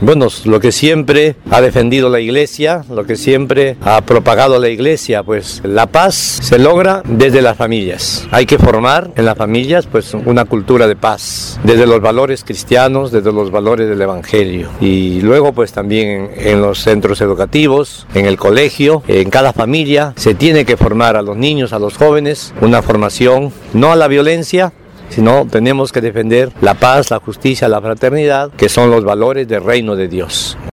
Bueno, lo que siempre ha defendido la Iglesia, lo que siempre ha propagado la Iglesia, pues la paz se logra desde las familias. Hay que formar en las familias pues una cultura de paz, desde los valores cristianos, desde los valores del Evangelio. Y luego pues también en los centros educativos, en el colegio, en cada familia se tiene que formar a los niños, a los jóvenes, una formación no a la violencia, sino tenemos que defender la paz, la justicia, la fraternidad, que son los valores del reino de Dios.